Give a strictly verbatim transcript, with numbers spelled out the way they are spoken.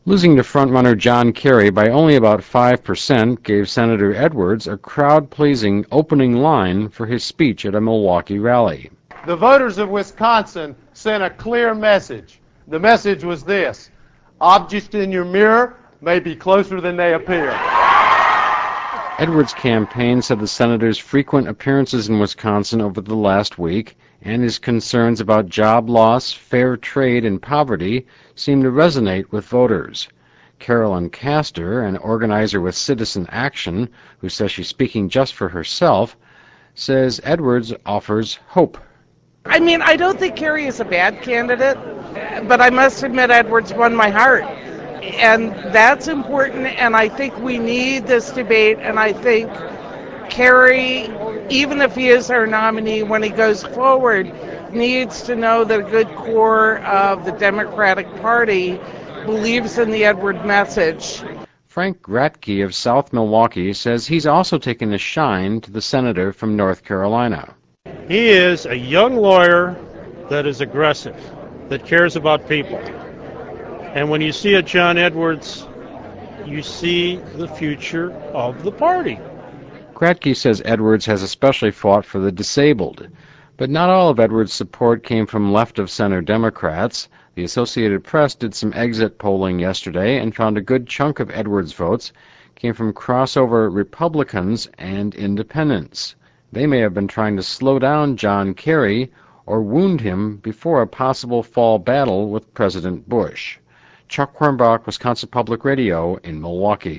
Losing to frontrunner John Kerry by only about five percent gave Senator Edwards a crowd-pleasing opening line for his speech at a Milwaukee rally. The voters of Wisconsin sent a clear message. The message was this: objects in your mirror may be closer than they appear. Edwards' campaign said the senator's frequent appearances in Wisconsin over the last week and his concerns about job loss, fair trade, and poverty seemed to resonate with voters. Carolyn Castor, an organizer with Citizen Action, who says she's speaking just for herself, says Edwards offers hope. I mean, I don't think Kerry is a bad candidate, but I must admit Edwards won my heart. And that's important, and I think we need this debate, and I think Kerry, even if he is our nominee when he goes forward, needs to know that a good core of the Democratic Party believes in the Edward message. Frank Gratke of South Milwaukee says he's also taken a shine to the senator from North Carolina. He is a young lawyer that is aggressive, that cares about people. And when you see a John Edwards, you see the future of the party. Gratke says Edwards has especially fought for the disabled. But not all of Edwards' support came from left-of-center Democrats. The Associated Press did some exit polling yesterday and found a good chunk of Edwards' votes came from crossover Republicans and independents. They may have been trying to slow down John Kerry or wound him before a possible fall battle with President Bush. Chuck Quirmbach, Wisconsin Public Radio in Milwaukee.